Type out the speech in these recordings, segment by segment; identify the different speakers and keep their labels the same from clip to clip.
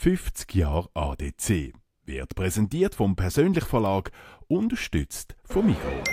Speaker 1: 50 Jahre ADC. Wird präsentiert vom Persönlich Verlag, unterstützt vom Migros.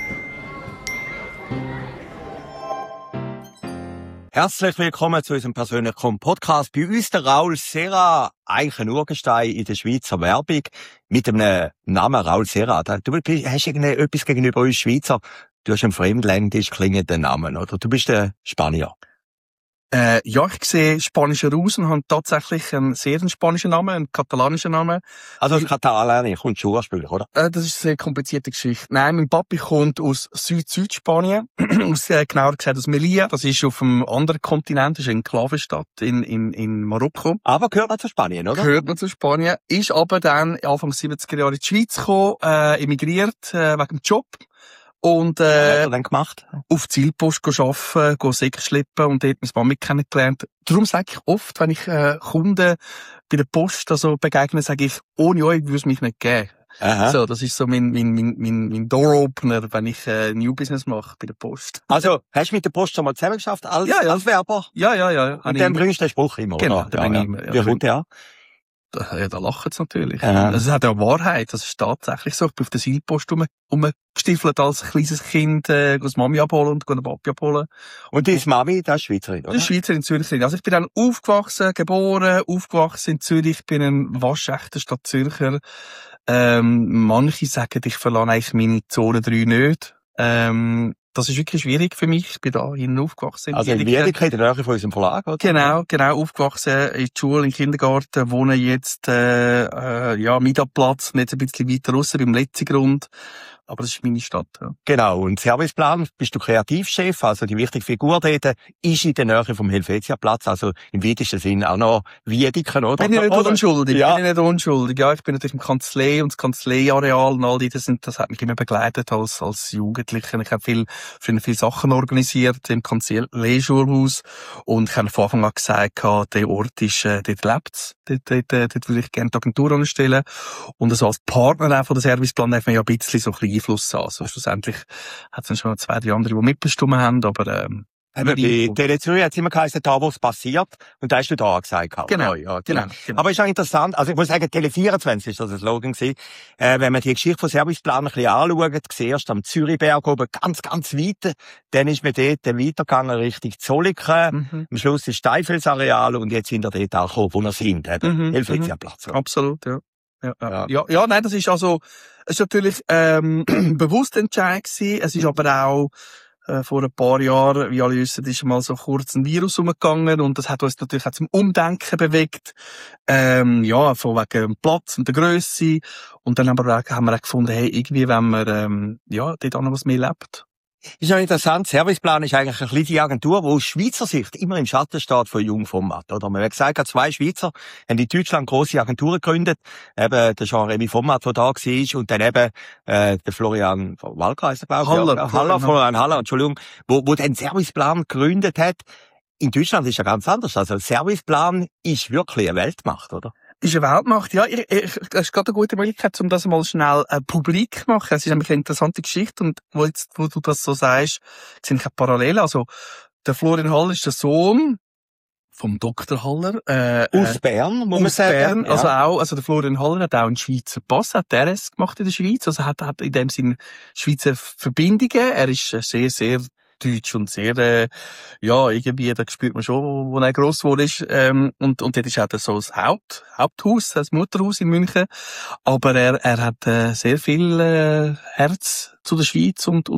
Speaker 2: Herzlich willkommen zu unserem persönlichen Podcast. Bei uns der Raul Serra, eigentlich ein Urgestein in der Schweizer Werbung, mit einem Namen Raul Serra. Du hast etwas gegenüber uns Schweizer. Du hast einen fremdländisch klingenden Namen, oder? Du bist ein Spanier.
Speaker 3: Ja, ich sehe spanischer aus und habe tatsächlich einen sehr spanischen Namen, einen katalanischen Namen.
Speaker 2: Also aus Katalonien kommt schon ursprünglich, oder?
Speaker 3: Das ist eine sehr komplizierte Geschichte. Nein, mein Papi kommt aus Südspanien, genauer gesagt aus Melilla. Das ist auf einem anderen Kontinent, das ist eine Enklavenstadt in Marokko.
Speaker 2: Aber gehört noch zu Spanien, oder?
Speaker 3: Gehört noch zu Spanien. Ist aber dann Anfang 70er Jahre in die Schweiz gekommen, emigriert, wegen dem Job. Und,
Speaker 2: Was hat er dann gemacht?
Speaker 3: Auf Zielpost arbeiten, Säcke schleppen und dort meine Mami kennengelernt. Darum sage ich oft, wenn ich, Kunden bei der Post, begegne, sage ich, ohne euch würde es mich nicht geben.
Speaker 2: Aha.
Speaker 3: So, das ist so mein Door-Opener, wenn ich, New Business mache bei der Post.
Speaker 2: Also, hast du mit der Post schon mal zusammengeschafft als Werber?
Speaker 3: Ja.
Speaker 2: Und dann bringst du den Spruch immer,
Speaker 3: Genau,
Speaker 2: oder?
Speaker 3: den bringe ich immer, ja.
Speaker 2: Wie kommt der an?
Speaker 3: Da lachen sie natürlich.
Speaker 2: Aha.
Speaker 3: Das hat ja Wahrheit. Das ist tatsächlich so. Ich bin auf der Zielpost rumgestiefelt als kleines Kind, das Mami abholen und den Papi abholen.
Speaker 2: Und deine Mami, das ist Schweizerin, oder?
Speaker 3: Das ist Schweizerin, Züricherin. Also ich bin dann aufgewachsen in Zürich, bin ein waschechter Stadtzürcher. Manche sagen, ich verlasse eigentlich meine Zone 3 nicht. Das ist wirklich schwierig für mich. Ich bin da hinten aufgewachsen.
Speaker 2: Also in Wiedeke, in der Nähe von unserem Verlag, oder?
Speaker 3: Genau, aufgewachsen in der Schule, im Kindergarten, wohne jetzt, Mietaplatz, nicht ein bisschen weiter raus, beim letzten Grund. Aber das ist meine Stadt, ja.
Speaker 2: Genau. Und Serviceplan bist du Kreativchef, also die wichtige Figur dort ist in der Nähe vom Helvetiaplatz, also im weitesten Sinn auch noch Wiedeken, oder?
Speaker 3: Bin ich nicht unschuldig?
Speaker 2: Ja.
Speaker 3: Bin ich nicht unschuldig? Ja, ich bin natürlich im Kanzlei und das Kanzleiareal und all das hat mich immer begleitet als Jugendlicher. Ich habe viel Sachen organisiert im Kanzleischulhaus und ich habe von Anfang an gesagt, der Ort ist, dort lebt's. Dort würde ich gerne die Agentur anstellen. Und also als Partner auch von der Serviceplan darf man ja ein bisschen so ein bisschen Einfluss haben. Also schlussendlich hat es dann schon 2, 3 andere, die mitbestimmt haben, aber
Speaker 2: Bei Tele Zürich hat es immer geheißen, da wo es passiert, und da hast du da gesagt.
Speaker 3: Genau.
Speaker 2: Genau. Aber ist auch interessant, also ich muss sagen, Tele 24 ist das ein Slogan gewesen. Wenn man die Geschichte von Serviceplan ein bisschen anschaut, zuerst am Zürichberg oben, ganz, ganz weit, dann ist man dort weitergegangen Richtung Zolliken, am Schluss ist Steinfelsareal und jetzt sind wir dort auch gekommen, wo wir sind, eben, Helvetiaplatz.
Speaker 3: Absolut, ja. Ja, nein, das ist natürlich, bewusst Entscheid gewesen. Es ist aber auch, vor ein paar Jahren, wie alle wissen, ist mal so kurz ein Virus umgegangen und das hat uns natürlich auch zum Umdenken bewegt. Von wegen dem Platz und der Grösse. Und dann haben wir auch gefunden, hey, irgendwie, wenn man, dort auch noch was mehr lebt.
Speaker 2: Ist ja interessant, Serviceplan ist eigentlich eine kleine Agentur, die aus Schweizer Sicht immer im Schatten steht von Jungformat, oder? Man hat gesagt, 2 Schweizer haben in Deutschland grosse Agenturen gegründet, eben der Jean-Rémy Format, der da war, und dann eben, der Florian Walker, glaube ich. Florian Haller, Entschuldigung, wo dann Serviceplan gegründet hat. In Deutschland ist ja ganz anders. Also Serviceplan ist wirklich eine Weltmacht, oder?
Speaker 3: Ist eine Weltmacht, ja. Das ist gerade eine gute Möglichkeit, um das mal schnell publik zu machen. Es ist nämlich eine interessante Geschichte und wo du das so sagst, sind keine Parallelen. Also, der Florian Haller ist der Sohn vom Dr. Haller.
Speaker 2: Aus Bern, muss man sagen.
Speaker 3: Bern, also der Florian Haller hat auch einen Schweizer Pass, hat RS gemacht in der Schweiz, also hat in dem Sinne Schweizer Verbindungen. Er ist sehr, sehr deutsch und sehr, irgendwie, da spürt man schon, wo er gross geworden ist, und dort ist auch so das Haupthaus, das Mutterhaus in München. Aber er hat, sehr viel, Herz zu der Schweiz und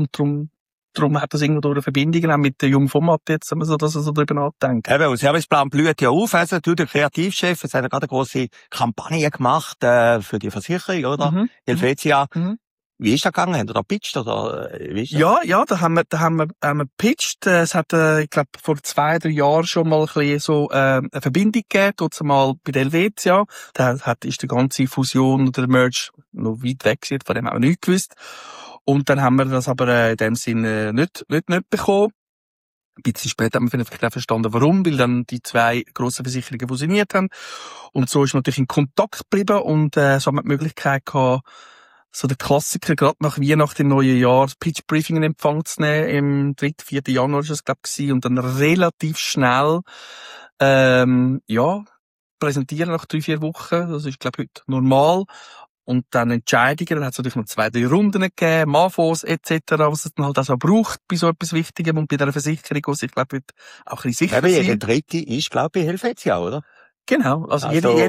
Speaker 3: drum hat das irgendwo durch Verbindungen auch mit der jungen Format jetzt, dass er so drüber nachdenkt.
Speaker 2: Eben, und Serviceplan blüht ja auf, also du, der Kreativchef, jetzt hat er gerade eine grosse Kampagne gemacht, für die Versicherung, oder? Helvetia. Wie ist das gegangen? Haben ihr da pitcht oder wie ist das?
Speaker 3: Ja, da haben wir pitcht. Es hat, ich glaube, vor 2, 3 Jahren schon mal ein bisschen so, eine Verbindung gegeben. Dort mal bei der Helvetia. Da ist die ganze Fusion oder der Merge noch weit weg gewesen, von dem haben wir nichts gewusst. Und dann haben wir das aber, in dem Sinne nicht bekommen. Ein bisschen später haben wir vielleicht auch verstanden, warum, weil dann die 2 grossen Versicherungen fusioniert haben. Und so ist man natürlich in Kontakt geblieben und, so haben wir die Möglichkeit gehabt, so der Klassiker, gerade nach Weihnachten im neuen Jahr, Pitch Briefing in Empfang zu nehmen, im 3., 4. Januar ist es, glaube ich, und dann relativ schnell, präsentieren nach 3-4 Wochen. Das ist, glaube ich, heute normal. Und dann Entscheidungen, dann hat es natürlich noch 2-3 Runden gegeben, Mafos etc., was es dann halt auch so braucht bei so etwas Wichtigem und bei dieser Versicherung, wo sich, glaube ich, auch ein bisschen sicher
Speaker 2: Eben,
Speaker 3: sein.
Speaker 2: jeder Dritte ist, glaube ich, Helvetia, oder?
Speaker 3: Genau, also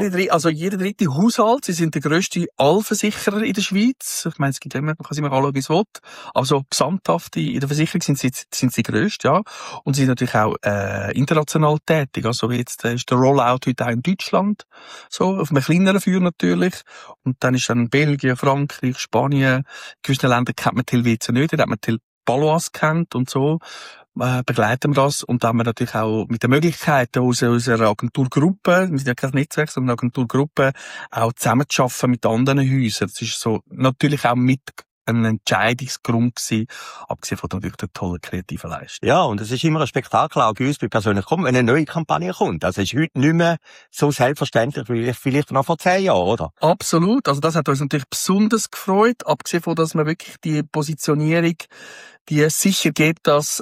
Speaker 3: jeder dritte Haushalt, sie sind der grösste Allversicherer in der Schweiz. Ich meine, es gibt immer, man kann sich mal anschauen, wie es will. Aber so gesamthaft in der Versicherung sind sie grösst, ja. Und sie sind natürlich auch, international tätig. Also jetzt ist der Rollout heute auch in Deutschland. So, auf einem kleineren Feuer natürlich. Und dann ist dann Belgien, Frankreich, Spanien. In gewissen Ländern kennt man die Helvetia nicht, da hat man die Baloise kennt und so. Begleiten wir das und dann haben wir natürlich auch mit den Möglichkeiten aus unserer Agenturgruppe, wir sind ja kein Netzwerk, sondern eine Agenturgruppe, auch zusammenzuarbeiten mit anderen Häusern. Das ist so natürlich auch mit ein Entscheidungsgrund gewesen, abgesehen von natürlich der tollen kreativen Leistung.
Speaker 2: Ja, und es ist immer ein Spektakel, auch bei uns, bei persönlich kommen, wenn eine neue Kampagne kommt. Also es ist heute nicht mehr so selbstverständlich wie vielleicht noch vor 10 Jahren, oder?
Speaker 3: Absolut. Also das hat uns natürlich besonders gefreut, abgesehen von, dass wir wirklich die Positionierung, die sicher geht, dass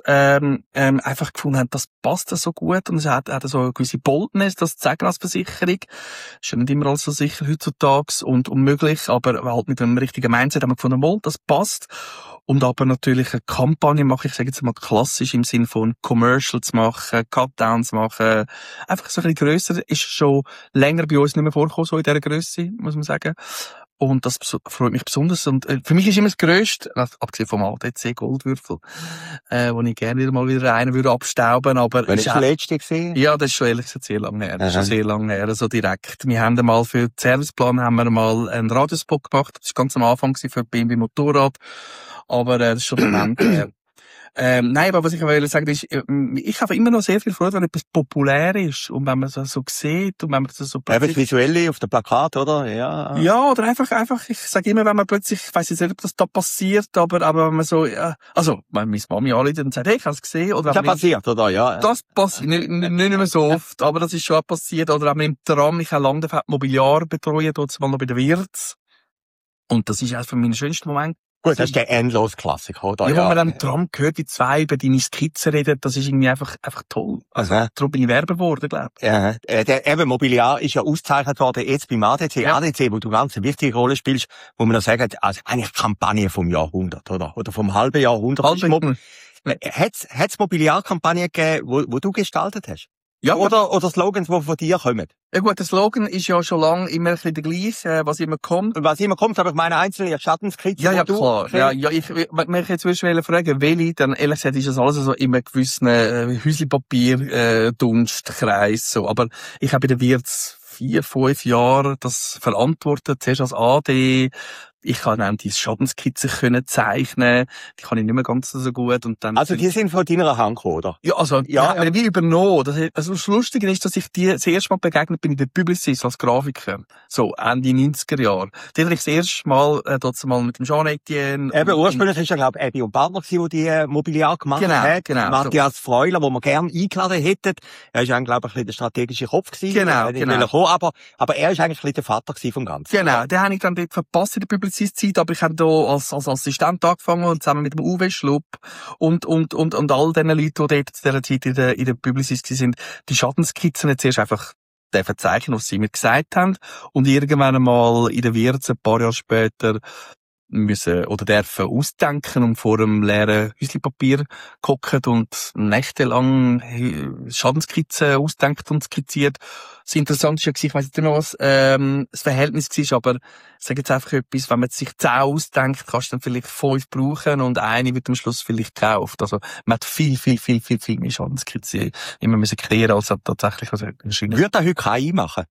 Speaker 3: einfach gefunden haben, das passt so gut und es hat so eine gewisse Boldness, das zu sagen als Versicherung. Ist ja nicht immer alles so sicher heutzutage und unmöglich, aber halt mit einem richtigen Mindset haben wir gefunden, mal, das passt. Und aber natürlich eine Kampagne mache ich sage jetzt mal klassisch im Sinne von Commercials machen, Cutdowns machen. Einfach so ein bisschen grösser, ist schon länger bei uns nicht mehr vorgekommen, so in dieser Grösse, muss man sagen. Und das freut mich besonders. Und für mich ist immer das Grösste, abgesehen vom ADC Goldwürfel, wo ich gerne wieder einen würde abstauben, aber...
Speaker 2: Wann ist der letzte gesehen?
Speaker 3: Ja, das ist schon ehrlich gesagt sehr lange her. Das ist schon sehr lange her, so direkt. Wir haben einmal für den Serviceplan haben wir mal einen Radiospot gemacht. Das war ganz am Anfang für BMW Motorrad. Aber das ist schon ein Moment her. Nein, aber was ich will sagen ist, ich habe immer noch sehr viel Freude, wenn etwas populär ist und wenn man es so sieht und wenn man das so
Speaker 2: plötzlich... Eben das Visuelle auf dem Plakat, oder? Ja.
Speaker 3: Ja, oder einfach, ich sage immer, wenn man plötzlich, ich weiss jetzt nicht, ob das da passiert, aber wenn man so, also, wenn meine Mami anruft und sagt, hey, ich habe es gesehen, oder...
Speaker 2: Das passiert, oder? Ja.
Speaker 3: Das passiert, nicht mehr so oft, aber das ist schon passiert, oder auch im Tram, ich habe lange Mobiliar betreut, dort mal noch bei der Wirts. Und das ist eines von meinen schönsten Momente.
Speaker 2: Gut, das ist der Endlos-Klassiker, oder?
Speaker 3: Ja, wo man dann im Tram gehört, wie zwei über deine Skizze reden, das ist irgendwie einfach toll. Also, darum bin ich Werber geworden, glaube ich.
Speaker 2: Ja, eben Mobiliar ist ja ausgezeichnet worden, jetzt beim ADC. Ja. ADC, wo du ganz eine wichtige Rolle spielst, wo man noch sagt, also eigentlich Kampagne vom Jahrhundert, oder? Oder vom halben Jahrhundert. Hat's Mobiliarkampagnen gegeben, wo du gestaltet hast? Ja. Oder Slogans, die von dir kommen?
Speaker 3: Ja gut, der Slogan ist ja schon lange immer ein bisschen der gleiche, was immer kommt.
Speaker 2: Was immer kommt, aber ich meine einzelne Schattenskizzen.
Speaker 3: Ja, klar. Ja, wenn ich jetzt würdest fragen, welche, dann ehrlich gesagt ist das alles so in einem gewissen Häuslipapier, Dunstkreis, so. Aber ich habe in der Wirts 4-5 Jahre das verantwortet, zuerst als AD. Ich kann auch diese Schadenskizzen zeichnen. Die kann ich nicht mehr ganz so gut. Und dann
Speaker 2: also die sind von deiner Hand gekommen, oder?
Speaker 3: Ja, also ja. Wie übernommen. Das Lustige ist, dass ich dir das erste Mal begegnet bin in der Publicis als Grafiker. So, Ende 90er Jahre. Da habe ich das erste Mal dort mal mit dem Jean Etienne.
Speaker 2: Eben, ursprünglich ist ja, glaube ich, Ebi und Partner gewesen, die Mobiliar gemacht hat.
Speaker 3: Genau.
Speaker 2: Matthias Freuler, wo wir gerne eingeladen hätten. Er ist eigentlich, glaube ich, ein bisschen der strategische Kopf gewesen. Genau. Aber er ist eigentlich ein bisschen der Vater gewesen vom Ganzen.
Speaker 3: Genau. Den habe ich dann dort verpasst in der Publicis. Zeit, aber ich habe da als Assistent angefangen und zusammen mit dem Uwe Schlupp und all diesen Leuten, die dort zu dieser Zeit in der Publicis sind, die Schadenskizzen jetzt erst einfach verzeichnen, was sie mir gesagt haben und irgendwann einmal in der Wirts ein paar Jahre später müssen oder dürfen ausdenken und vor einem leeren Häuslipapier gehockt und nächtelang Schadenskizzen ausdenkt und skizziert. Das Interessante war, ich weiss nicht mehr, was das Verhältnis war, aber ich sage jetzt einfach etwas, wenn man sich 10 ausdenkt, kannst du dann vielleicht 5 brauchen und eine wird am Schluss vielleicht gekauft. Also man hat viel mehr Schadenskizzen immer müssen kreieren, als tatsächlich also ein schönes...
Speaker 2: Würde da heute keiner machen?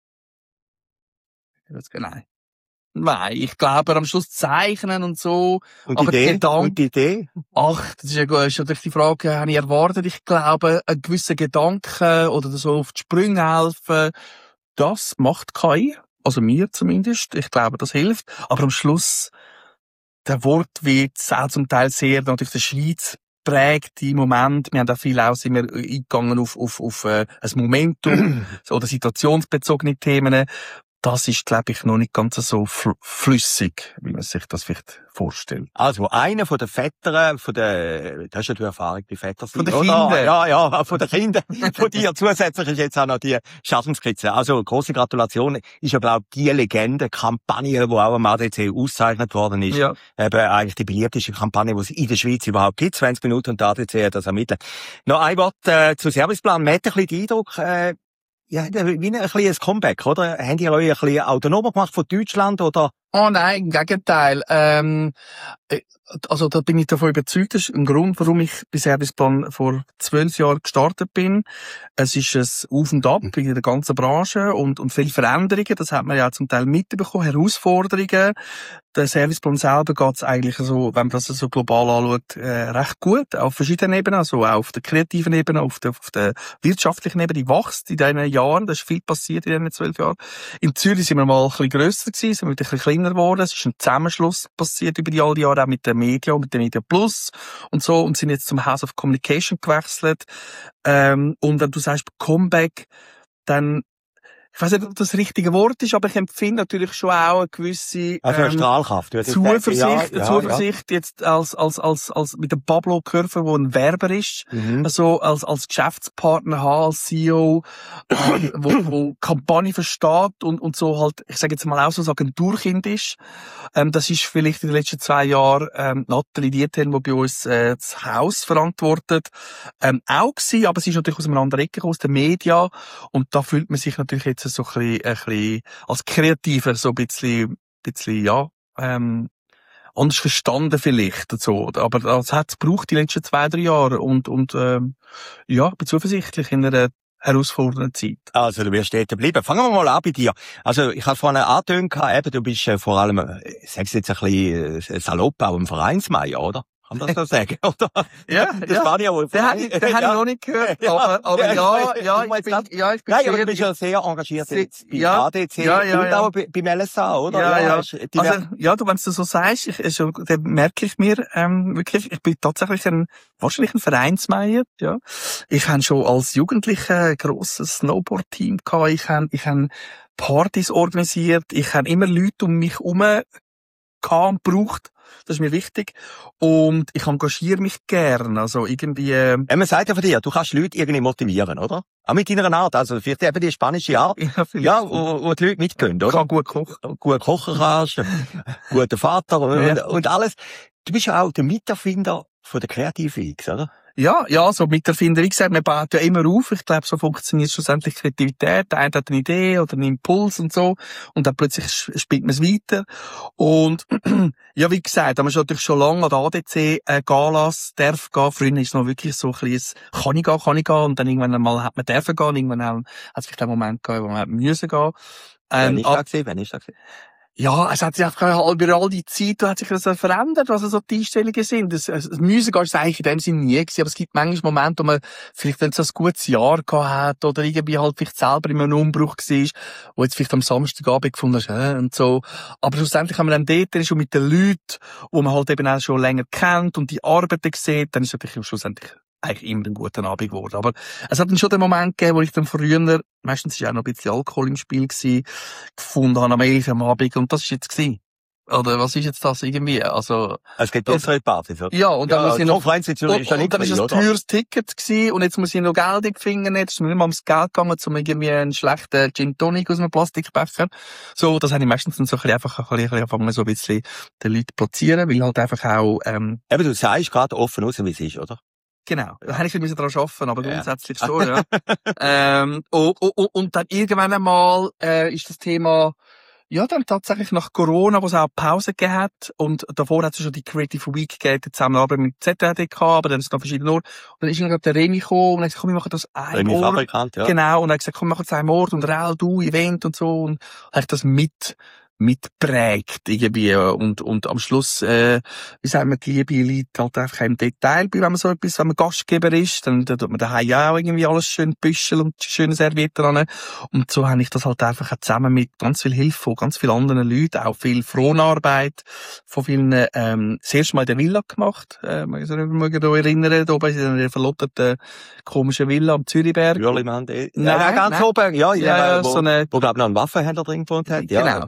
Speaker 3: Nein, ich glaube, am Schluss zeichnen und so.
Speaker 2: Und aber die Idee?
Speaker 3: Ach, das ist ja natürlich die Frage, habe ich erwartet. Ich glaube, ein gewisser Gedanke oder so auf die Sprünge helfen, das macht KI. Also mir zumindest. Ich glaube, das hilft. Aber am Schluss, der Wortwitz, auch zum Teil sehr natürlich der Schweiz prägt im Moment. Wir haben auch viel sind wir eingegangen auf ein Momentum oder situationsbezogene Themen. das ist, glaube ich, noch nicht ganz so flüssig, wie man sich das vielleicht vorstellt.
Speaker 2: Also, einer von den Vätern, das ist ja die Erfahrung bei Vätern.
Speaker 3: Von den Kindern?
Speaker 2: Ja, von den Kindern. Von dir zusätzlich ist jetzt auch noch die Schaffenskizze. Also, grosse Gratulation. Ist ja, glaube ich, die Legende-Kampagne, die auch am ADC ausgezeichnet worden ist.
Speaker 3: Ja.
Speaker 2: Eben eigentlich die beliebteste Kampagne, die es in der Schweiz überhaupt gibt. 20 Minuten und der ADC hat das ermittelt. Noch ein Wort zu Serviceplan. Man hat ein bisschen den Eindruck, ja, wie ein kleines Comeback, oder? Habt ihr euch ein bisschen autonomer gemacht von Deutschland, oder?
Speaker 3: Oh nein, im Gegenteil. Also da bin ich davon überzeugt, das ist ein Grund, warum ich bei Serviceplan vor 12 Jahren gestartet bin. Es ist ein Auf und Ab in der ganzen Branche und viele Veränderungen, das hat man ja zum Teil mitbekommen, Herausforderungen. Der Serviceplan selber geht's eigentlich so, wenn man das so global anschaut, recht gut, auf verschiedenen Ebenen, also auch auf der kreativen Ebene, auf der wirtschaftlichen Ebene, die wächst in diesen Jahren, da ist viel passiert in diesen 12 Jahren. In Zürich sind wir mal ein bisschen grösser gewesen, sind wir ein bisschen kleiner geworden, es ist ein Zusammenschluss passiert über all die Jahre, auch mit den Medien, mit den Media Plus und so, und sind jetzt zum House of Communication gewechselt. Und wenn du sagst Comeback, dann, ich weiss nicht, ob das richtige Wort ist, aber ich empfinde natürlich schon auch eine gewisse
Speaker 2: Strahlkraft.
Speaker 3: Zuversicht jetzt als mit der Pablo-Kurve, wo ein Werber ist, also als Geschäftspartner haben, als CEO, wo Kampagne versteht und so halt, ich sage jetzt mal auch so, ein Durchkind ist. Das ist vielleicht in den letzten 2 Jahren Nathalie Diethelm, die bei uns das Haus verantwortet, auch gewesen, aber sie ist natürlich aus einem anderen Ecke gekommen, aus den Medien, und da fühlt man sich natürlich jetzt so ein bisschen als Kreativer so ein bisschen, ja, anders verstanden vielleicht, so. Aber das hat es gebraucht die letzten 2-3 Jahre und, ja, bin zuversichtlich in einer herausfordernden Zeit.
Speaker 2: Also, du wirst steht bleiben. Fangen wir mal an bei dir. Also, ich habe vorhin angetönt, eben, du bist vor allem, sag's jetzt ein bisschen salopp, auch ein Vereinsmeier, oder? Kann man das so sagen, oder?
Speaker 3: Ja,
Speaker 2: das war ja wohl.
Speaker 3: Den habe ich noch nicht gehört, aber ich bin
Speaker 2: Nein, aber du bist ja sehr engagiert jetzt bei ADC und auch beim LSA, oder?
Speaker 3: Also, ja, du, wenn du so sagst, dann merke ich mir, wirklich, ich bin tatsächlich wahrscheinlich ein Vereinsmeier, ja. Ich habe schon als Jugendlicher ein grosses Snowboard-Team gehabt, ich habe Partys organisiert, ich habe immer Leute um mich herum gehabt, gebraucht. Das ist mir wichtig. Und ich engagiere mich gern. Also irgendwie,
Speaker 2: man sagt ja von dir, du kannst Leute irgendwie motivieren, oder? Auch mit deiner Art. Also vielleicht eben die spanische Art. Ja, wo die Leute mitgehen, oder?
Speaker 3: Ich kann gut kochen.
Speaker 2: Gut kochen kannst, guter Vater und alles. Du bist ja auch der Miterfinder von der Kreativen X, oder?
Speaker 3: Ja, so Miterfinder. Wie gesagt, man baut ja immer auf. Ich glaube, so funktioniert schlussendlich Kreativität. Der eine hat eine Idee oder einen Impuls und so. Und dann plötzlich spielt man es weiter. Und, ja, wie gesagt, da man schon natürlich schon lange an der ADC, Galas darf gehen. Früher ist es noch wirklich so ein bisschen, kann ich gehen. Und dann irgendwann einmal hat man dürfen gehen. Irgendwann hat es vielleicht einen Moment gegeben, wo man müssen gehen.
Speaker 2: Wann ist das gewesen?
Speaker 3: Ja, es hat sich einfach über all die Zeit, hat sich das verändert, was so die Einstellungen sind. Das Müssen ist eigentlich in dem Sinne nie gewesen, aber es gibt manchmal Momente, wo man vielleicht, wenn es ein gutes Jahr gehabt hat, oder irgendwie halt vielleicht selber in einem Umbruch war, wo jetzt vielleicht am Samstagabend gefunden hast, und so. Aber schlussendlich haben wir dann dort schon mit den Leuten, wo man halt eben auch schon länger kennt und die Arbeiten sieht, dann ist es natürlich schlussendlich eigentlich immer ein guter Abend geworden. Aber es hat dann schon den Moment gegeben, wo ich dann früher, meistens war auch noch ein bisschen Alkohol im Spiel gewesen, gefunden habe am 11 am Abend, und das ist jetzt gewesen. Oder was ist jetzt das irgendwie? Also,
Speaker 2: es gibt bessere Partys, oder?
Speaker 3: Ja, und dann muss ich noch,
Speaker 2: und
Speaker 3: dann ist ein teures Ticket gewesen, und jetzt muss ich noch Geld in die Finger nehmen, jetzt ist mir nicht mal ums Geld gegangen, um irgendwie einen schlechten Gin Tonic aus einem Plastikbecher. So, das habe ich meistens dann so einfach ein bisschen angefangen, so ein bisschen den Leuten platzieren, weil halt einfach auch,
Speaker 2: eben, du sagst gerade offen raus, wie es ist, oder?
Speaker 3: Genau, da hätte ich ein bisschen dran arbeiten, aber grundsätzlich schon, ja. Und dann irgendwann einmal, ist das Thema, ja, dann tatsächlich nach Corona, wo es auch Pause gegeben hat, und davor hat es schon die Creative Week gegeben, die Zusammenarbeit mit ZDK, aber dann ist es noch verschiedene Orte. Und dann ist dann der Remy gekommen und hat gesagt, komm, wir machen das ein Ort.
Speaker 2: Fabrikant, ja.
Speaker 3: Genau, und er hat gesagt, komm, wir machen das ein Ort, und Raul, du, Event und so, und habe ich das mit mitprägt, irgendwie. Und am Schluss, wie sagen wir, die Liebe liegt halt einfach im Detail, wenn man so etwas, wenn man Gastgeber ist, dann tut man daheim ja auch irgendwie alles schön büscheln und schöne Servietten ran. Und so habe ich das halt einfach auch zusammen mit ganz viel Hilfe von ganz vielen anderen Leuten, auch viel Fronarbeit von vielen, das erste Mal in der Villa gemacht, mag ich mich da erinnern, da oben in einer verlotterten, komischen Villa am Zürichberg.
Speaker 2: Jürlimann, nein, ganz oben,
Speaker 3: ja,
Speaker 2: wo,
Speaker 3: so eine,
Speaker 2: wo glaub noch ein Waffenhändler drin gewohnt hat.
Speaker 3: Genau.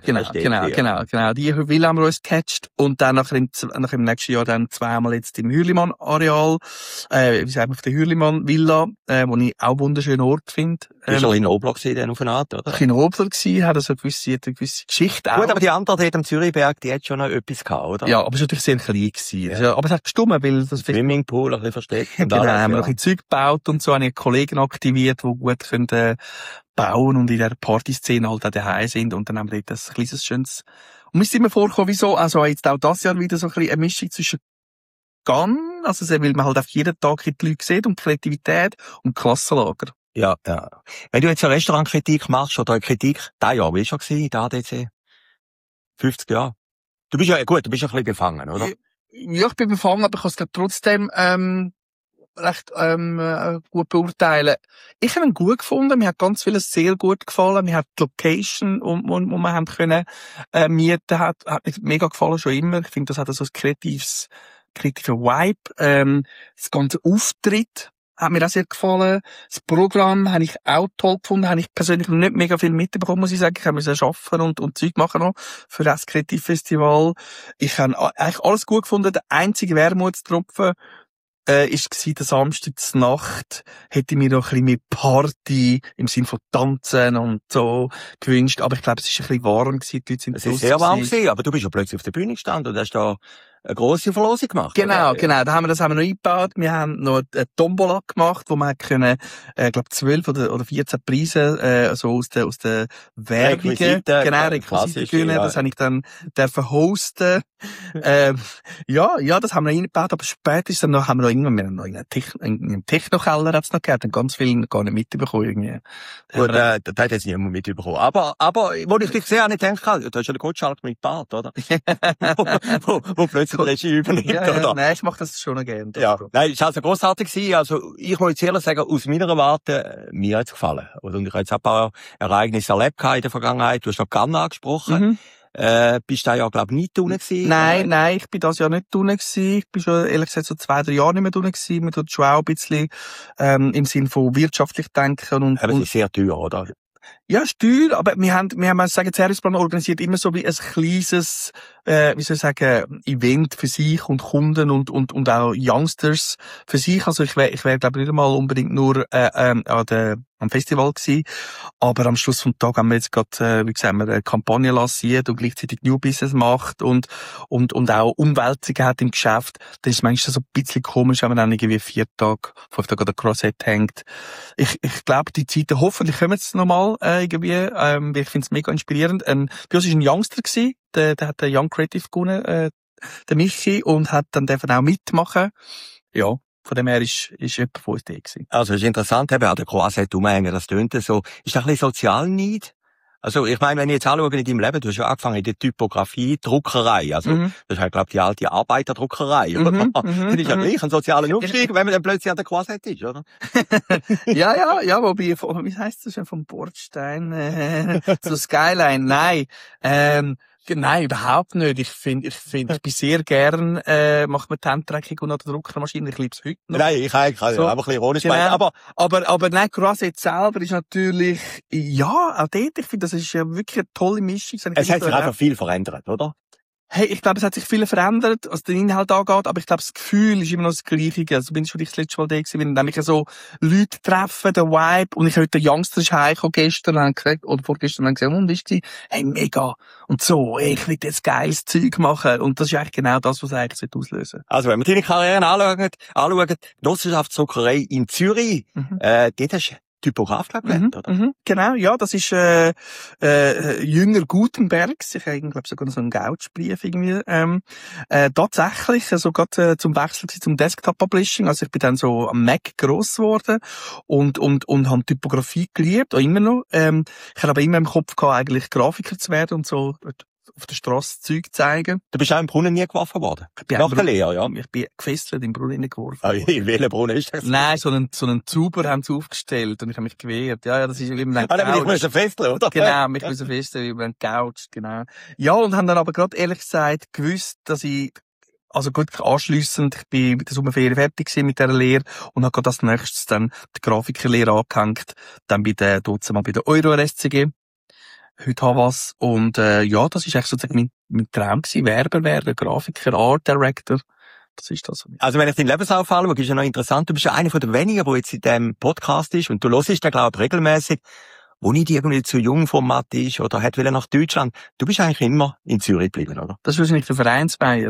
Speaker 3: Die Villa haben wir uns gecatcht und dann nach im nächsten Jahr dann zweimal jetzt im Hürlimann-Areal, wie sagen wir, auf der Hürlimann-Villa, wo ich auch einen wunderschönen Ort finde.
Speaker 2: Ist ein Nobler gewesen, dann auf eine Art, oder?
Speaker 3: Ein Nobler gewesen, hat also eine gewisse Geschichte auch.
Speaker 2: Gut, aber die andere dort am Zürichberg, die hat schon noch etwas gehabt, oder?
Speaker 3: Ja, aber es war natürlich sehr klein gewesen. Ja. Aber es hat gestummt, weil das
Speaker 2: Swimmingpool ein bisschen versteckt.
Speaker 3: Genau, haben wir noch ein bisschen Zeug gebaut und so, habe ich Kollegen aktiviert, die gut können, bauen und in der Partyszene halt auch daheim sind und dann haben wir dort ein kleines, schönes, und mir ist immer vorgekommen, wieso, also jetzt auch das Jahr wieder so ein bisschen eine Mischung zwischen Gun, also weil man halt auf jeden Tag die Leute sieht und Kreativität und Klassenlager.
Speaker 2: Ja. Wenn du jetzt eine Restaurantkritik machst oder eine Kritik, das Jahr, wie war schon gewesen, der ADC? 50 Jahre. Du bist ja ein bisschen befangen, oder?
Speaker 3: Ja, ich bin befangen, aber ich kann es trotzdem, recht gut beurteilen. Ich habe ihn gut gefunden, mir hat ganz vieles sehr gut gefallen, mir hat die Location, wo wir haben können mieten, hat mir mega gefallen, schon immer. Ich finde, das hat so ein kreativer Vibe. Das ganze Auftritt hat mir auch sehr gefallen. Das Programm habe ich auch toll gefunden, habe ich persönlich noch nicht mega viel mitbekommen, muss ich sagen. Ich habe müssen arbeiten und Zeug machen noch für das Kreativfestival. Ich habe eigentlich alles gut gefunden. Der einzige Wermutstropfen ist gsi, der Samstag Nacht hätte ich mir noch ein bisschen mehr Party im Sinn von Tanzen und so gewünscht, aber ich glaube, es ist ein bisschen warm gewesen, die Leute sind
Speaker 2: es ist sehr warm gewesen, aber du bist ja plötzlich auf der Bühne gestanden und hast da eine grosse Verlosung gemacht.
Speaker 3: Genau, da haben wir das noch eingebaut. Wir haben noch eine Tombola gemacht, wo man können, glaube 12 oder 14 Preise, so aus der Werbungen, Requisiten gewinnen. Das habe ich dann hosten. Ja, das haben wir eingebaut, aber später ist dann noch, haben wir noch irgendwann einen Techno-Keller hat's noch gehabt, dann ganz viel gar nicht mitbekommen, irgendwie.
Speaker 2: Gut, das hat jetzt niemand mitbekommen. Aber, wo ich dich gesehen habe, ich denke, du hast ja den Gottschalk mit Bart, oder? wo plötzlich Regie übernimmt, oder?
Speaker 3: Nein, ich mache das schon gerne.
Speaker 2: Ja. Nein, es war also grossartig gewesen. Also, ich muss jetzt ehrlich sagen, aus meiner Warte, mir hat's gefallen. Und ich habe jetzt ein paar Ereignisse erlebt in der Vergangenheit. Du hast noch Cannes angesprochen. Bist du ja, glaub ich, nicht unten gewesen?
Speaker 3: Nein, ich bin das Jahr nicht unten gewesen. Ich bin schon, ehrlich gesagt, so 2-3 Jahre nicht mehr unten gewesen. Man tut schon auch ein bisschen, im Sinn von wirtschaftlich denken und.
Speaker 2: Aber es ist sehr teuer, oder?
Speaker 3: Ja, teuer, aber wir haben, sagen, Serviceplan organisiert immer so wie ein kleines, wie soll ich sagen, Event für sich und Kunden und auch Youngsters für sich. Also ich wär glaube nicht einmal unbedingt nur, am Festival gewesen. Aber am Schluss vom Tag haben wir jetzt gerade, wie gesagt, eine Kampagne lanciert und gleichzeitig New Business macht und auch Umwälzungen hat im Geschäft. Das ist manchmal so ein bisschen komisch, wenn man dann irgendwie 4 Tage, 5 Tage an der Crossette hängt. Ich glaube, die Zeiten, hoffentlich kommen jetzt nochmal, irgendwie, ich finde es mega inspirierend. Bei uns war ein Youngster gewesen, der hat den Young Creative gewonnen, der Michi, und hat dann dürfen auch mitmachen. Ja. Von dem her ist jemand von uns da gewesen.
Speaker 2: Also, es ist interessant, eben, an der Croisette umhängen, das tönt so. Ist das ein bisschen Sozialneid? Also, ich meine, wenn ich jetzt anschaue in deinem Leben, du hast ja angefangen in der Typografie, Druckerei. Also, das ist halt, glaube ich, die alte Arbeiterdruckerei, oder? Das ist ja gleich ein sozialer Aufstieg, wenn man dann plötzlich an der Croisette ist, oder?
Speaker 3: ja, wobei, wie heisst das schon, vom Bordstein, zur Skyline? Nein, überhaupt nicht. Ich bin sehr gern, macht man die Handtreckung und an der Druckermaschine. Ich liebe es heute noch.
Speaker 2: Nein, ich kann so, aber ein bisschen ironisch meinen.
Speaker 3: Aber nein, Croisette selber ist natürlich, ja, auch dort, ich finde, das ist ja wirklich eine tolle Mischung.
Speaker 2: Es hat sich einfach viel verändert, oder?
Speaker 3: Hey, ich glaube, es hat sich viel verändert, was den Inhalt angeht, aber ich glaube, das Gefühl ist immer noch das Gleiche. Also bin ich schon das letzte Mal da gewesen, wenn nämlich so Leute treffen, der Vibe, und ich heute der Youngster ist heimgekommen gestern, oder vorgestern, und gesagt, und ist sie, hey, mega. Und so, ich will jetzt geiles Zeug machen. Und das ist eigentlich genau das, was eigentlich auslösen.
Speaker 2: Also, wenn wir deine Karriere anschauen, Genossenschaftsdruckerei in Zürich, dort hast du Typograf, glaube ich, oder?
Speaker 3: Genau, ja, das ist Jünger Gutenbergs. Ich habe, glaube sogar noch so einen Gouchbrief irgendwie. Tatsächlich, also gerade zum Wechsel zum Desktop-Publishing. Also ich bin dann so am Mac gross geworden und habe Typografie geliebt, auch immer noch. Ich habe aber immer im Kopf gehabt, eigentlich Grafiker zu werden und so auf der Strasse Zeug zeigen.
Speaker 2: Du bist auch im Brunnen nie geworfen worden? Nach der Lehre, ja?
Speaker 3: Ich bin gefesselt im Brunnen geworfen.
Speaker 2: Ah, in welchen Brunnen ist das?
Speaker 3: Nein, so einen Zauber haben sie aufgestellt und ich habe mich gewehrt. Ja, das ist wie man
Speaker 2: aber ich musste fesseln, oder?
Speaker 3: Genau, mich müssen fesseln, wie man goucht, genau. Ja, und haben dann aber gerade ehrlich gesagt gewusst, dass ich, also gut, anschliessend, ich bin mit der Sommerferien fertig gewesen mit dieser Lehre und habe gerade als nächstes dann die Grafikerlehre angehängt, dann dort mal bei der Euro-RSCG. Heute habe was. Und, ja, das ist echt sozusagen mein Traum gewesen. Werber werden, Grafiker, Art Director. Das ist das.
Speaker 2: Also wenn ich deinen Lebenslauf anschaue, ist ja noch interessant. Du bist ja einer von den wenigen, der jetzt in diesem Podcast ist und du hörst den, glaube ich, regelmäßig, wo nicht irgendwie zu jung vom Matt ist oder hat will nach Deutschland. Du bist eigentlich immer in Zürich geblieben, oder?
Speaker 3: Das ist wahrscheinlich der Vereinsmeier.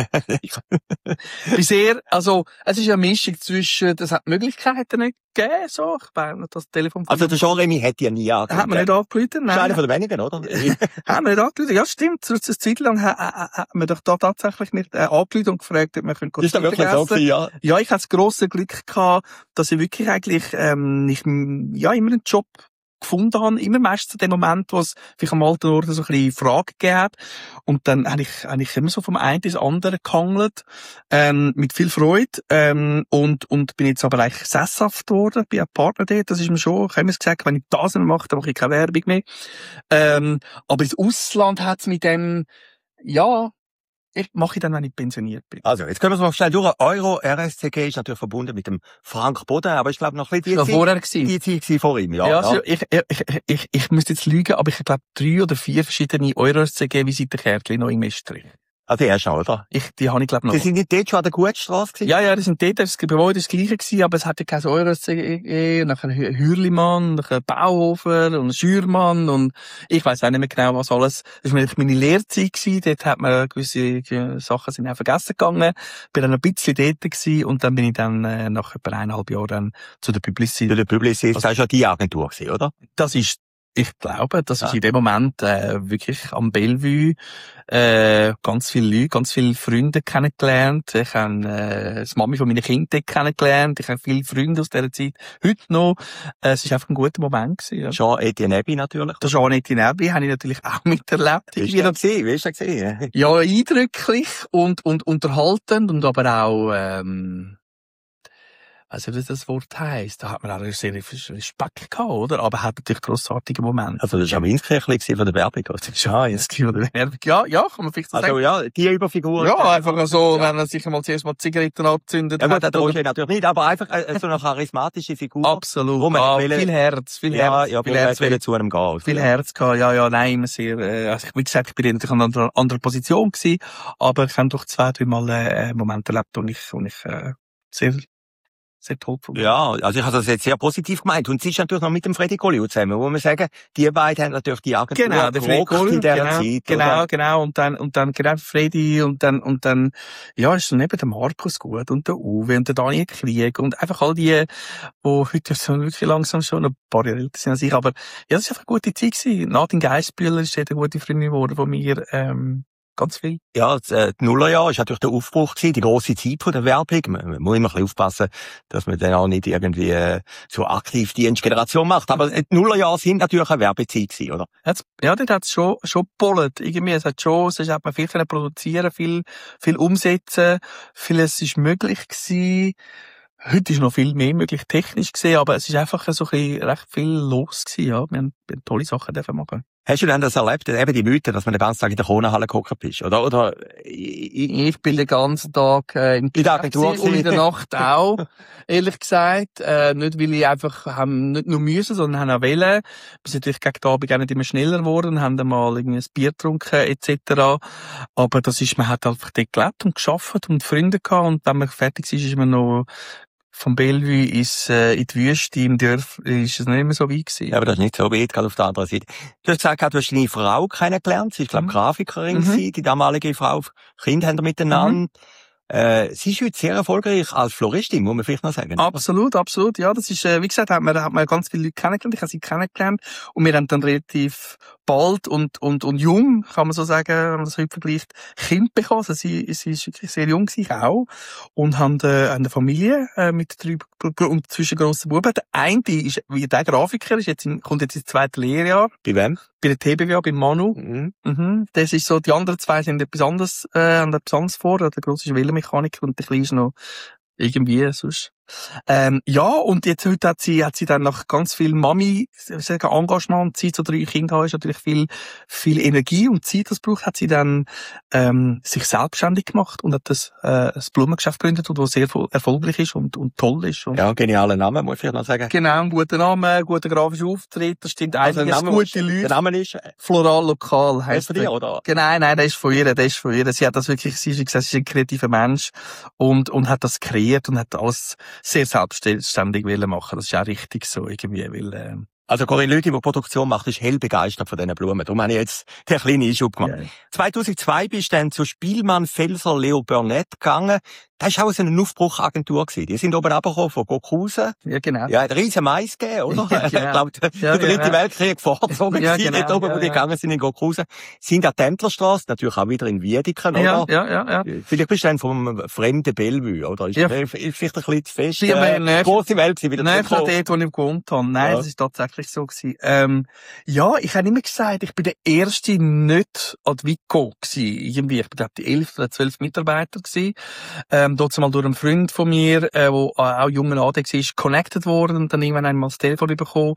Speaker 3: Wie sehr, also, es ist eine Mischung zwischen, das hat Möglichkeiten nicht gegeben, so. Ich meine, das Telefon.
Speaker 2: Also, der Jean-Remy hätte ja nie
Speaker 3: angerufen. Hat man nicht angerufen, nein.
Speaker 2: Das ist einer von den wenigen, oder?
Speaker 3: Hat man nicht angerufen. Ja, stimmt. Eine Zeit lang hat man doch da tatsächlich nicht angerufen und gefragt, ob man
Speaker 2: das ist dann wirklich so gewesen, ja?
Speaker 3: Ja, ich hatte das grosse Glück gehabt, dass ich wirklich eigentlich, nicht, ja, immer einen Job gefunden habe, immer meistens in dem Moment, wo es vielleicht am alten Ort so ein bisschen Fragen gegeben hat. Und dann habe ich immer so vom einen ins andere gehangelt, mit viel Freude, und bin jetzt aber eigentlich sesshaft geworden, bin ein Partner dort, das ist mir schon, ich habe mir gesagt, wenn ich das nicht mache, dann mache ich keine Werbung mehr. Aber ins Ausland hat es mit dem, ja, ich mache ich dann, wenn ich pensioniert bin.
Speaker 2: Also, jetzt können wir es mal schnell durch. Euro-RSCG ist natürlich verbunden mit dem Frank Boden, aber ich glaube noch ein bisschen die Zeit vor ihm, ja.
Speaker 3: Also, ich müsste jetzt lügen, aber ich glaube 3 oder 4 verschiedene Euro-RSCG-Visitenkärtchen noch im Estrich.
Speaker 2: Also, die hast du auch, oder?
Speaker 3: Die habe ich, glaube noch.
Speaker 2: Die sind nicht dort schon an der Gutstrasse gewesen?
Speaker 3: Ja, die sind dort, das Gebäude ist das gleiche gewesen, aber es hatte kein Euro-RSCG, nachher Hürlimann, nachher Bauhofer und Schürmann und ich weiss auch nicht mehr genau, was alles. Das war meine Lehrzeit gewesen, dort hat man gewisse Sachen sind auch vergessen gegangen. Bin dann ein bisschen dort gewesen und dann bin ich dann, nach etwa 1,5 Jahren dann zu der Publicity.
Speaker 2: Zu der Publicity, das war schon die Agentur gewesen, oder?
Speaker 3: Das ist, ich glaube, das ist in dem Moment wirklich am Bellevue ganz viele Leute, ganz viele Freunde kennengelernt. Ich habe das Mami von meinen Kindern kennengelernt. Ich habe viele Freunde aus dieser Zeit. Heute noch. Es ist einfach ein guter Moment gewesen. Ja.
Speaker 2: Jean-Etienne Ebi natürlich.
Speaker 3: Der Jean-Etienne Ebi habe ich natürlich auch miterlebt.
Speaker 2: Wie hast du gesehen?
Speaker 3: Ja, eindrücklich und unterhaltend und aber auch also, wie das Wort heisst, da hat man auch sehr Respekt gehabt, oder? Aber hat natürlich grossartige Momente.
Speaker 2: Also, das war Schaminsky von der Werbung, oder?
Speaker 3: Schaminsky von der Werbung. Ja, kann man vielleicht so sagen.
Speaker 2: Also, ja, die Überfigur.
Speaker 3: Ja, einfach so, wenn er sich mal zuerst mal Zigaretten anzündet.
Speaker 2: Ja gut, der Roger natürlich nicht, aber einfach so eine charismatische Figur.
Speaker 3: Absolut. Viel Herz.
Speaker 2: Ja, viel Herz will zu einem gehen.
Speaker 3: Viel Herz gehabt, ja, nein, immer sehr, also, wie gesagt, ich bin natürlich an einer anderen Position gewesen, aber ich habe doch 2-3 Mal, Momente erlebt, wo ich sehr toll gefunden.
Speaker 2: Ja, also ich habe das jetzt sehr positiv gemeint. Und sie ist natürlich noch mit dem Freddy Colliu zusammen, wo man sagen, die beiden haben natürlich die Agentur
Speaker 3: genau, der Freddy Colliu,
Speaker 2: in dieser Zeit.
Speaker 3: Genau, und dann genau Freddy und dann, ja, ist dann eben der Markus gut und der Uwe und der Daniel Krieg und einfach all die, wo heute so wirklich langsam schon ein paar Jahre älter sind als ich, aber ja, das ist einfach eine gute Zeit gewesen. Nadine Geissbühler ist eine gute Freundin geworden von mir, ganz viel.
Speaker 2: Ja, die Nullerjahre ist natürlich der Aufbruch gewesen, die grosse Zeit von der Werbung. Man muss immer ein bisschen aufpassen, dass man dann auch nicht irgendwie so aktiv die Generation macht. Aber die Nullerjahre sind natürlich eine Werbezeit gewesen, oder?
Speaker 3: Ja, dort hat es schon gepollt. Irgendwie, es hat man viel können produzieren, viel umsetzen, vieles ist möglich gewesen. Heute ist noch viel mehr möglich technisch gesehen, aber es ist einfach so ein bisschen recht viel los gewesen, ja. Wir haben tolle Sachen dürfen machen.
Speaker 2: Hast du denn das erlebt? Eben die Mythe, dass man den ganzen Tag in der Kronenhalle gehockt bist, oder?
Speaker 3: Ich bin den ganzen Tag in der Agentur und in der Nacht auch, ehrlich gesagt. Nicht, weil ich einfach nicht nur müssen, sondern haben auch wollen. Wir sind natürlich gegen den Abend auch nicht immer schneller geworden, haben dann mal irgendwie ein Bier getrunken, etc. Aber man hat einfach dort gelebt und gearbeitet und Freunde gehabt und wenn man fertig ist man noch vom Bellevue in die Wüste, im Dorf, ist es nicht mehr so weit gewesen.
Speaker 2: Ja, aber das ist nicht so weit, gerade auf der anderen Seite. Du hast gesagt, du hast deine Frau kennengelernt. Sie ist, glaube ich, Grafikerin gewesen, die damalige Frau. Kinder haben miteinander. Sie ist heute sehr erfolgreich als Floristin, muss man vielleicht noch sagen.
Speaker 3: Absolut. Ja, das ist, wie gesagt, hat man ganz viele Leute kennengelernt. Ich habe sie kennengelernt. Und wir haben dann relativ bald und jung, kann man so sagen, wenn man das heute vergleicht, Kind bekommen. Also sie ist wirklich sehr jung, ich auch. Und haben eine Familie, mit 3 und zwischen grossen Buben. Der eine ist, wie der Grafiker, kommt jetzt ins 2. Lehrjahr.
Speaker 2: Bei wem?
Speaker 3: Bei der TBWA, beim Manu. Das ist so, die anderen zwei sind etwas anderes, haben etwas anderes vor. Der grosse ist Velomechaniker und der kleine ist noch irgendwie sonst. Ja, und jetzt heute hat sie dann nach ganz viel Engagement und Zeit, so 3 Kinder haben, ist natürlich viel Energie und Zeit, das braucht, hat sie dann, sich selbstständig gemacht und hat das Blumengeschäft gegründet, das sehr erfolgreich ist und toll ist. Und
Speaker 2: ja, genialer Name, muss ich noch sagen.
Speaker 3: Genau, ein guter Name, guter grafischer Auftritt, das stimmt
Speaker 2: also
Speaker 3: einiges, gute Leute.
Speaker 2: Der Name ist?
Speaker 3: Floral Lokal heisst
Speaker 2: von dir, oder?
Speaker 3: Genau, nein, der ist von ihr. Sie hat das wirklich, sie ist ein kreativer Mensch und hat das kreiert und hat alles sehr selbstständig machen. Das ist auch richtig so irgendwie, weil,
Speaker 2: Also Corinne Lüthi, die Produktion macht, ist hell begeistert von diesen Blumen. Darum habe ich jetzt den kleinen Einschub gemacht. Yeah. 2002 bist du dann zu Spielmann Felser Leo Burnett gegangen. Das war auch so eine Aufbruchagentur gewesen. Die sind oben runtergekommen von Gockhausen.
Speaker 3: Ja, genau.
Speaker 2: Ja, hat riesen Mais gegeben, oder?
Speaker 3: Ja, genau.
Speaker 2: Ich glaube, der Dritte Weltkrieg vorgezogen
Speaker 3: ja,
Speaker 2: gewesen,
Speaker 3: genau,
Speaker 2: dort oben, wo die gegangen sind in Gockhausen. Sind an der Templerstrasse, natürlich auch wieder in Wiedeken, oder?
Speaker 3: Ja.
Speaker 2: Vielleicht bist du dann vom fremden Bellevue, oder? Ist vielleicht ein bisschen zu fest?
Speaker 3: Grosse
Speaker 2: Welt gewesen, wieder
Speaker 3: nein, dort, wo ich gewohnt habe. Nein, das ist tatsächlich so gewesen. Ja, ich habe immer gesagt, ich bin der Erste nicht an die Vico gewesen. Irgendwie, ich bin, glaube ich, die 11 oder 12 Mitarbeiter gewesen. Dort mal durch einen Freund von mir, wo auch junger AD war, connected worden und dann irgendwann einmal das Telefon bekommen,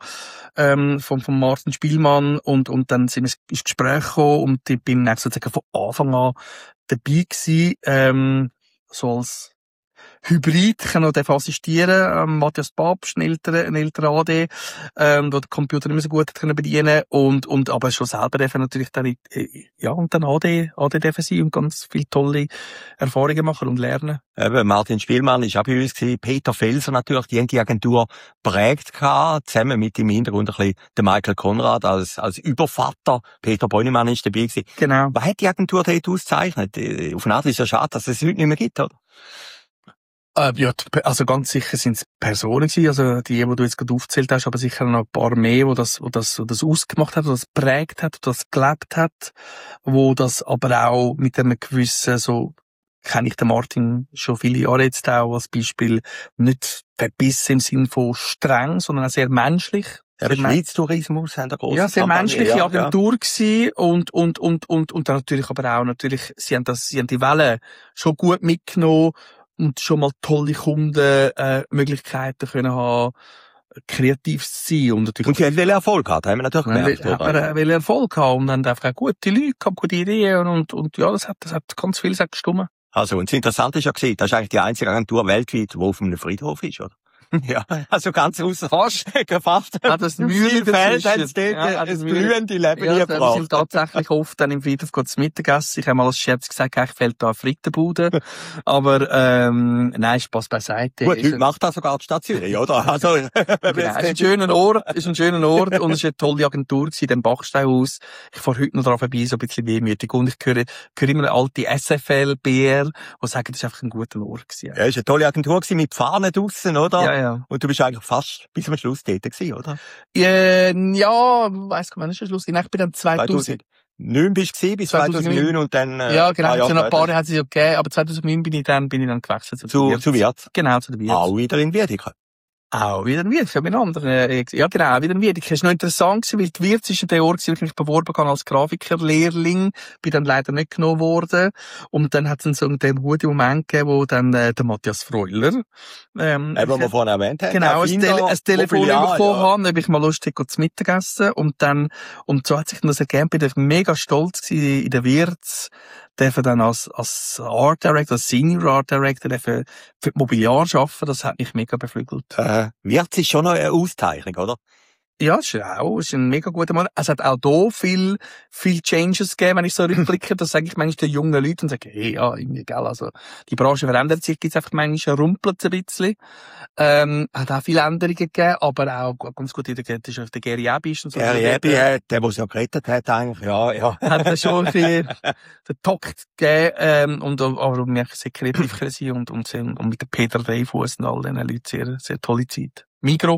Speaker 3: von Martin Spielmann und dann sind wir ins Gespräch gekommen und ich bin dann sozusagen von Anfang an dabei gewesen, so als Hybrid, ich kann noch assistieren, Matthias Papst, ein älterer AD, wo der Computer nicht mehr so gut hat können bedienen und aber schon selber dürfen natürlich dann, und dann AD dürfen sein und ganz viele tolle Erfahrungen machen und lernen.
Speaker 2: Eben, Martin Spielmann ist auch bei uns gewesen, Peter Felser natürlich, die haben die Agentur prägt gehabt, zusammen mit im Hintergrund ein bisschen der Michael Konrad als Übervater, Peter Beunemann ist dabei gewesen.
Speaker 3: Genau.
Speaker 2: Was hat die Agentur dort ausgezeichnet? Auf eine Art ist es ja schade, dass es heute nicht mehr gibt, oder?
Speaker 3: Ja, also ganz sicher sind es Personen gewesen, also die du jetzt gerade aufgezählt hast, aber sicher noch ein paar mehr, wo das ausgemacht hat, wo das prägt hat, wo das gelebt hat, wo das aber auch mit einem gewissen, so kenne ich den Martin schon viele Jahre jetzt auch als Beispiel, nicht verbissen im Sinn von streng, sondern auch sehr menschlich.
Speaker 2: Der Schweiz-Tourismus haben eine grosse
Speaker 3: ja, sehr
Speaker 2: Kampagne,
Speaker 3: menschliche Agentur gewesen und dann natürlich aber auch, sie haben die Welle schon gut mitgenommen und schon mal tolle Kundenmöglichkeiten können haben, kreativ zu sein. Und
Speaker 2: sie haben Erfolg gehabt, haben wir natürlich gemerkt.
Speaker 3: Haben Erfolg gehabt und haben einfach auch gute Leute gehabt, gute Ideen und ja, das hat ganz viel gestimmt.
Speaker 2: Also, und das Interessante ist ja gewesen, das ist eigentlich die einzige Agentur weltweit, die auf einem Friedhof ist, oder? Ja, also ganz ausser gefasst.
Speaker 3: Das Mühlenfeld
Speaker 2: hat es dort ein blühende Leben gebracht.
Speaker 3: Wir sind tatsächlich oft dann im Friedhof zu Mittagessen. Ich habe mal als Scherz gesagt, ich fehlt da eine Frittenbude. Aber, nein, Spaß beiseite.
Speaker 2: Gut, heute macht das sogar die Stadt Zürich, oder? Also,
Speaker 3: genau, ist ein schöner Ort und es ist eine tolle Agentur gewesen, dem Bachsteinhaus. Ich fahre heute noch dran vorbei, so ein bisschen wehmütig. Und ich höre immer eine alte SFL, BR, die sagen, das ist einfach ein guter Ort gewesen.
Speaker 2: Ja, es war eine tolle Agentur gewesen, mit Fahnen draussen, oder?
Speaker 3: Ja.
Speaker 2: Und du bist eigentlich fast bis zum Schluss tätig gewesen, oder?
Speaker 3: Ja, weiss gar nicht, wann ist der Schluss? Ich bin dann 2009
Speaker 2: bist du bis 2009 und dann,
Speaker 3: ja, genau, so noch ein paar Jahre hat es ja gegeben, aber 2009 bin ich dann gewechselt
Speaker 2: zu Wirtz.
Speaker 3: Genau, zu der Wirtz.
Speaker 2: Auch wieder in Wiedeken.
Speaker 3: Auch wieder in Wiedeken, mit anderen. Ja, genau, wieder in Wiedeken. Das war noch interessant gewesen, weil die Wirtz ist der Ort, wo ich mich beworben habe als Grafikerlehrling. Bin dann leider nicht genommen worden. Und dann hat es so einen guten Moment gegeben, wo dann, der Matthias Freuler,
Speaker 2: eben, wir vorhin erwähnt haben.
Speaker 3: Genau, ein Telefon bekommen haben, ob ich mal Lust hätte, zu Mittagessen. Und so hat sich das ergeben, bin ich mega stolz gewesen in der Wirtz. Dürfen dann als Art Director, als Senior Art Director für die Mobiliar arbeiten, das hat mich mega beflügelt.
Speaker 2: Wirtz ist schon noch eine Auszeichnung, oder?
Speaker 3: Ja, es ist ein mega guter Mann. Es hat auch da viel Changes gegeben, wenn ich so rückblicke. Das sage ich manchmal den jungen Leuten und sage, hey, ja, irgendwie, gell, also, die Branche verändert sich, gibt's einfach manchmal rumpelt ein bisschen. Hat auch viele Änderungen gegeben, aber auch ganz gut, der Gary Abbey ist und so.
Speaker 2: Gary Abbey, der es ja gerettet hat, eigentlich, ja.
Speaker 3: Hat er schon ein bisschen den Takt gegeben, aber wir sehr kreativ sein und mit dem Peter Dreifuss und all diesen Leuten sehr, sehr tolle Zeit. Migros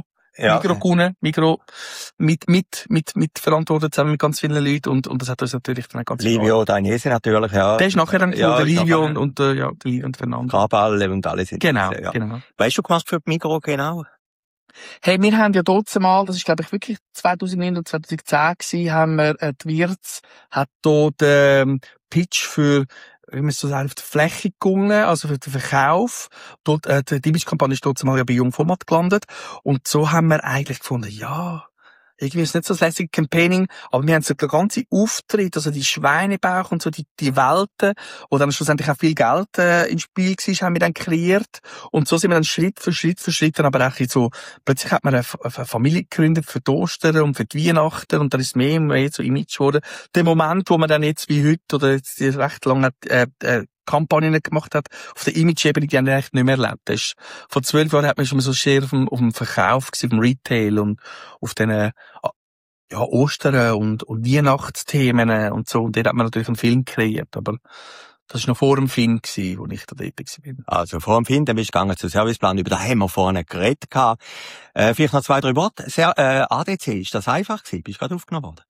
Speaker 3: mit verantwortet zusammen mit ganz vielen Leuten und das hat uns natürlich dann ganz
Speaker 2: Livio Dainese natürlich, ja.
Speaker 3: Der ist nachher dann der Livio und der Livio und Fernando.
Speaker 2: Kabal und alles.
Speaker 3: Genau.
Speaker 2: Weißt du, was du gemacht für die Migros genau?
Speaker 3: Hey, wir haben ja dort mal, das ist glaube ich wirklich 2009 oder 2010 gewesen, haben wir, die Wirtz hat dort Pitch für, wie man so sagt, auf die Fläche gegangen, also für den Verkauf. Dort, die Image-Kampagne ist dort mal ja bei Jungformat gelandet. Und so haben wir eigentlich gefunden, ja, irgendwie ist es nicht so das lässige Campaigning, aber wir haben so den ganzen Auftritt, also die Schweinebauch und so, die Welten, wo dann schlussendlich auch viel Geld ins Spiel war, haben wir dann kreiert. Und so sind wir dann Schritt für Schritt dann aber auch so, plötzlich hat man eine Familie gegründet für die Ostern und für die Weihnachten und dann ist es mehr und mehr so Image geworden. Der Moment, wo man dann jetzt wie heute oder jetzt die recht lange Kampagnen gemacht hat, auf der Image-Ebene, die haben wir eigentlich nicht mehr erlebt. Das ist, vor 12 Jahren hat man schon mal so sehr auf dem Verkauf gewesen, auf dem Retail und auf den, ja, Ostern und Weihnachtsthemen und so. Und dort hat man natürlich einen Film kreiert, aber das war noch vor dem Film gewesen, wo ich da dort war.
Speaker 2: Also, vor dem Film, dann bist du gegangen zum Serviceplan, über den haben wir vorne geredet gehabt. Vielleicht noch 2, 3 Worte. ADC, ist das einfach gewesen? Bist du gerade aufgenommen worden?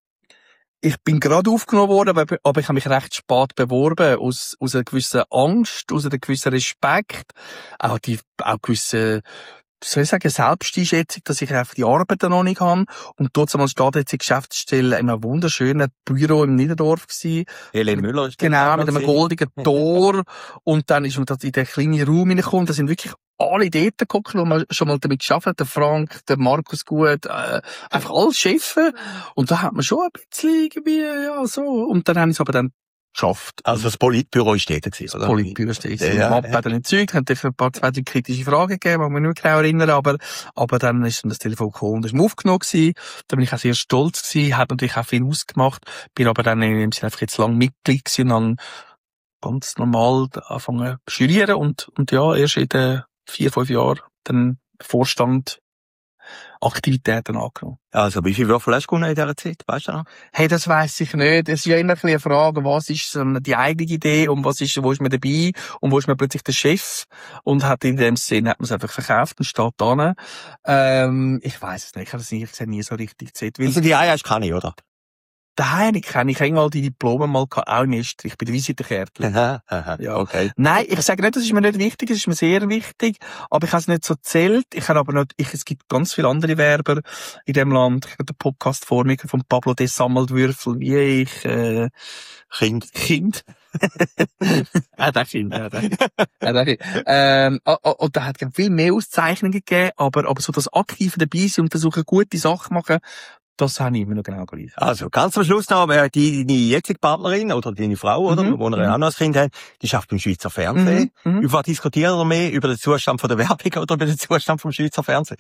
Speaker 3: Ich bin gerade aufgenommen worden, aber ich habe mich recht spät beworben, aus einer gewissen Angst, aus einem gewissen Respekt, auch gewisse, soll ich sagen, Selbsteinschätzung, dass ich einfach die Arbeit noch nicht habe. Und dort einmal steht jetzt die Geschäftsstelle in einem wunderschönen Büro im Niederdorf gewesen.
Speaker 2: Helene Müller ist
Speaker 3: genau, mit einem goldigen Tor. Und dann ist man da in den kleinen Raum hineingekommen. Da sind wirklich alle dort geguckt, wo man schon mal damit geschafft hat. Der Frank, der Markus Gut, einfach alle Chefs. Und da hat man schon ein bisschen irgendwie, ja, so. Und dann haben sie es aber dann geschafft.
Speaker 2: Also das Politbüro ist dort gewesen, oder?
Speaker 3: Das Politbüro ist dort gewesen.
Speaker 2: Ja,
Speaker 3: Mappe hat dann entzeugt, hat ein paar, 2, 3 kritische Fragen gegeben, kann mich nicht mehr genau erinnern, aber dann ist dann das Telefon gekommen und ist mir aufgenommen gewesen. Da bin ich auch sehr stolz gewesen, hat natürlich auch viel ausgemacht, bin aber dann im Sinne einfach jetzt lang Mitglied gewesen und dann ganz normal angefangen zu studieren und ja, erst in den 4, 5 Jahren dann Vorstand Aktivitäten angenommen.
Speaker 2: Also, wie viel Würfel hast du gewonnen in dieser Zeit? Weißt du noch?
Speaker 3: Hey, das weiss ich nicht. Es ist ja immer ein bisschen eine Frage, was ist so die eigene Idee und wo ist man dabei und wo ist man plötzlich der Chef und hat in dem Sinn, hat man es einfach verkauft und steht da. Ich weiss es nicht. Ich habe es nie so richtig gesehen.
Speaker 2: Also, die Eier hast du keine, oder?
Speaker 3: Daheim kenne ich einmal die Diplome mal gehabt, auch in Österreich, bei der Visitenkärtchen.
Speaker 2: Aha,
Speaker 3: Ja.
Speaker 2: okay.
Speaker 3: Nein, ich sage nicht, das ist mir nicht wichtig, es ist mir sehr wichtig, aber ich habe es nicht so zählt. Ich habe aber nicht, es gibt ganz viele andere Werber in dem Land. Ich habe den Podcast vor mir von Pablo de sammelt Würfel, wie ich, Kind. Der Kind. Und da hat es viel mehr Auszeichnungen gegeben, aber so das aktive dabei sein und versuchen, gute Sachen machen, das habe ich immer noch genau gleich.
Speaker 2: Also, ganz am Schluss noch, deine jetzige Partnerin oder deine Frau, oder? Wo ihr auch noch ein Kind habt, die schafft beim Schweizer Fernsehen. Über was diskutiert ihr mehr? Über den Zustand von der Werbung oder über den Zustand vom Schweizer Fernsehen?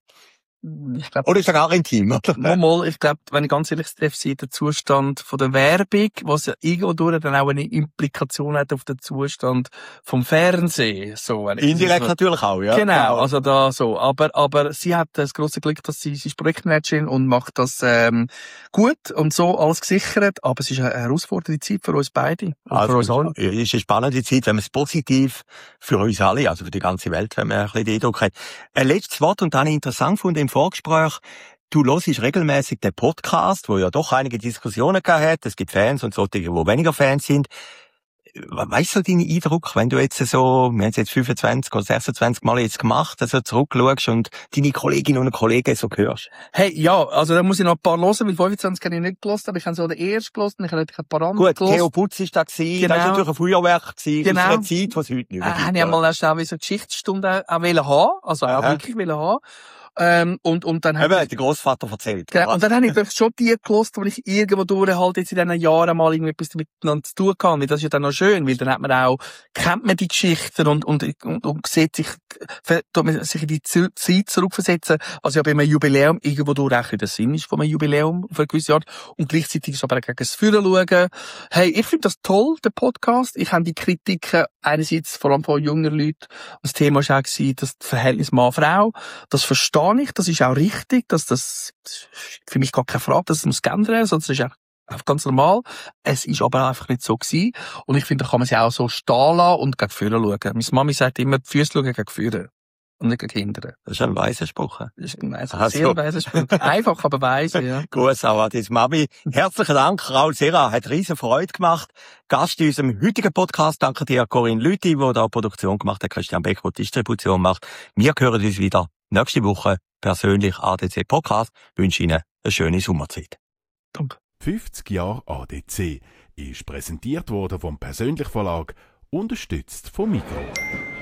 Speaker 3: Ich glaub,
Speaker 2: oder ist das gar intim, oder?
Speaker 3: Nochmal, ich glaube, wenn ich ganz ehrlich sein, der Zustand von der Werbung, was ja irgendwo durch dann auch eine Implikation hat auf den Zustand vom Fernsehen, so.
Speaker 2: Indirekt natürlich auch, ja.
Speaker 3: Genau, also da so. Aber sie hat das grosse Glück, dass sie ist Projektmanagerin und macht das, gut und so alles gesichert, aber es ist eine herausfordernde Zeit für uns beide.
Speaker 2: Also,
Speaker 3: für uns alle.
Speaker 2: Es ist eine spannende Zeit, wenn man es positiv für uns alle, also für die ganze Welt, wenn man ein bisschen den Eindruck hat. Ein letztes Wort und dann interessant von dem Vorgespräch. Du hörst regelmäßig den Podcast, wo ja doch einige Diskussionen gehabt hat. Es gibt Fans und solche, die weniger Fans sind. Weißt du deinen Eindruck, wenn du jetzt so, wir haben es jetzt 25 oder 26 Mal jetzt gemacht, also zurückschaust und deine Kolleginnen und Kollegen so hörst?
Speaker 3: Hey, ja, also da muss ich noch ein paar hören, weil 25 habe ich nicht gehört, aber ich habe so den ersten gehört und ich habe ein paar andere
Speaker 2: Gut, Theo Putz ist da gewesen,
Speaker 3: genau.
Speaker 2: Das war natürlich ein Feuerwerk gewesen,
Speaker 3: genau.
Speaker 2: aus einer Zeit, was heute nicht mehr gibt.
Speaker 3: Habe ich einmal erst auch so Geschichtsstunde auch haben, also auch wirklich haben. Und dann
Speaker 2: hat der Grossvater erzählt.
Speaker 3: Genau. Und dann habe ich schon die gelost, wo ich irgendwo durch halt jetzt in diesen Jahren mal irgendwie etwas miteinander zu tun kann. Weil das ist ja dann noch schön, weil dann hat man auch, kennt man die Geschichten und sieht sich in die Zeit zurückversetzen, was ja bei einem Jubiläum irgendwo durch auch der Sinn ist von einem Jubiläum auf eine gewisse Art. Und gleichzeitig ist aber auch gegen das Führen schauen. Hey, ich finde das toll, der Podcast. Ich habe die Kritiken einerseits vor allem von jungen Leuten. Das Thema war auch das Verhältnis Mann-Frau. Das verstehe ich, das ist auch richtig, dass das für mich gar keine Frage, dass es muss geändert werden, sondern es ist einfach ganz normal. Es ist aber einfach nicht so gewesen. Und ich finde, da kann man sich auch so stehen lassen und gegen Führer schauen. Meine Mami sagt immer, die Füße schauen gegen Führer. Und nicht gegen Kinder.
Speaker 2: Das ist ein weiser Spruch.
Speaker 3: Das ist ein sehr weiser Spruch. Einfach, aber weise, ja.
Speaker 2: Gruß auch an deine Mami. Herzlichen Dank, Raul Serra. Hat riesen Freude gemacht. Gast in unserem heutigen Podcast. Danke dir, Corinne Lüthi, die da Produktion gemacht hat, Christian Becker, die Distribution macht. Wir hören uns wieder Nächste Woche persönlich ADC Podcast. Wünsche Ihnen eine schöne Sommerzeit.
Speaker 3: Danke.
Speaker 1: 50 Jahre ADC ist präsentiert worden vom Persönlich Verlag, unterstützt vom Migros.